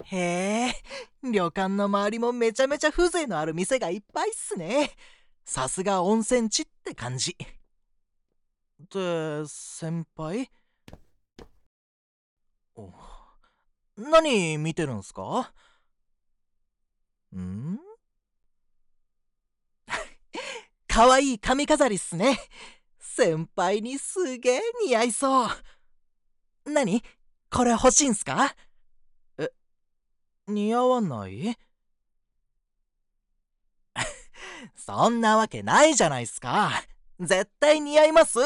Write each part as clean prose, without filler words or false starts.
へえ、旅館の周りもめちゃめちゃ風情のある店がいっぱいっすね。さすが温泉地って感じ。で、先輩？お何見てるんすか？んかわいい髪飾りっすね。先輩にすげえ似合いそう。何これ欲しいんすか？え、似合わない？そんなわけないじゃないっすか。絶対似合います。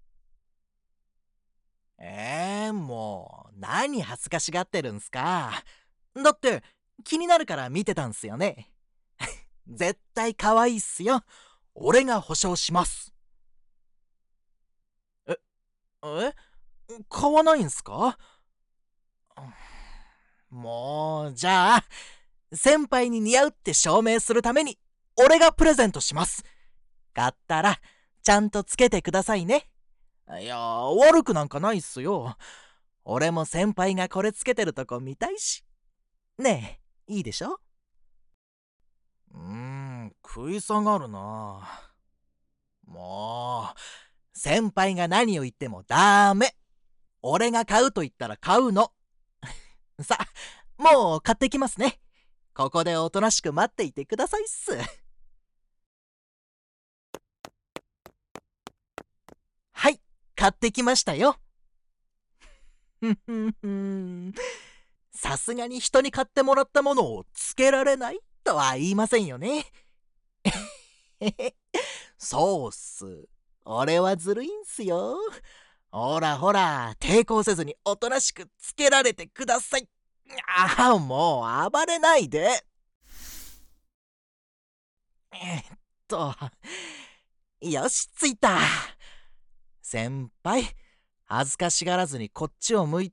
もう、何恥ずかしがってるんすか。だって、気になるから見てたんすよね。絶対可愛いっすよ。俺が保証します。え、え買わないんすか？もう、じゃあ、先輩に似合うって証明するために、俺がプレゼントします。買ったら、ちゃんとつけてくださいね。いや、悪くなんかないっすよ。俺も先輩がこれつけてるとこ見たいし。ねえ、いいでしょ？食い下がるな。もう、先輩が何を言ってもダメ。俺が買うと言ったら買うの。さ、もう買ってきますね。ここでおとなしく待っていてくださいっす。はい、買ってきましたよ。ふんふんふん。さすがに人に買ってもらったものをつけられないとは言いませんよね。そうっす。俺はずるいんすよ。ほらほら、抵抗せずにおとなしくつけられてください。ああ、もう暴れないで。えっと、よし、着いた。先輩、恥ずかしがらずにこっちを向いて。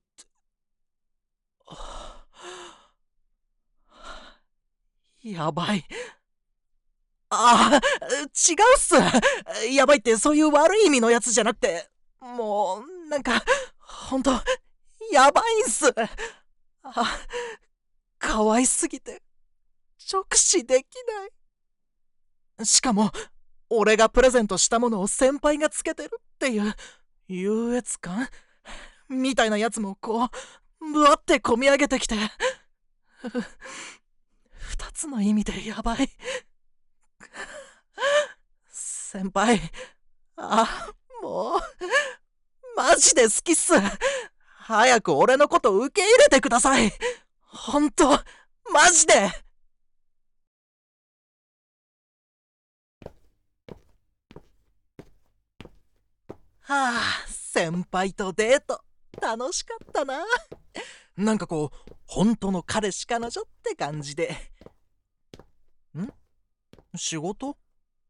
やばい。ああ、違うっす。やばいってそういう悪い意味のやつじゃなくて、もう、なんか、ほんと、やばいんす。あ、可愛すぎて、直視できない。しかも、俺がプレゼントしたものを先輩がつけてるっていう、優越感みたいなやつもこう、ぶわってこみ上げてきて、二つの意味でやばい。先輩、あ、もう、マジで好きっす。早く俺のこと受け入れてください。ほんと、マジで。はあ、先輩とデート、楽しかったな。なんかこう、本当の彼氏彼女って感じで。ん仕事？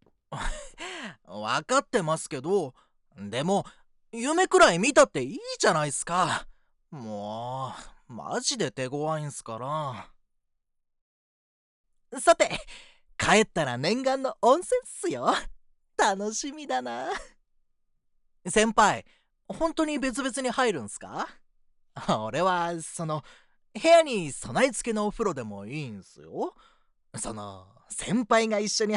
わかってますけど、でも、夢くらい見たっていいじゃないっすか。もう、マジで手強いんすから。さて、帰ったら念願の温泉っすよ。楽しみだな。先輩、本当に別々に入るんすか？俺は、部屋に備え付けのお風呂でもいいんすよ。先輩が一緒に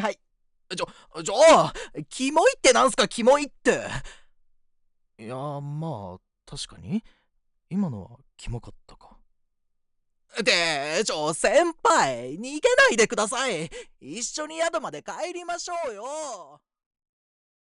キモいってなんすか、キモいって。いや、まあ、確かに、今のはキモかったか。先輩、逃げないでください。一緒に宿まで帰りましょうよ。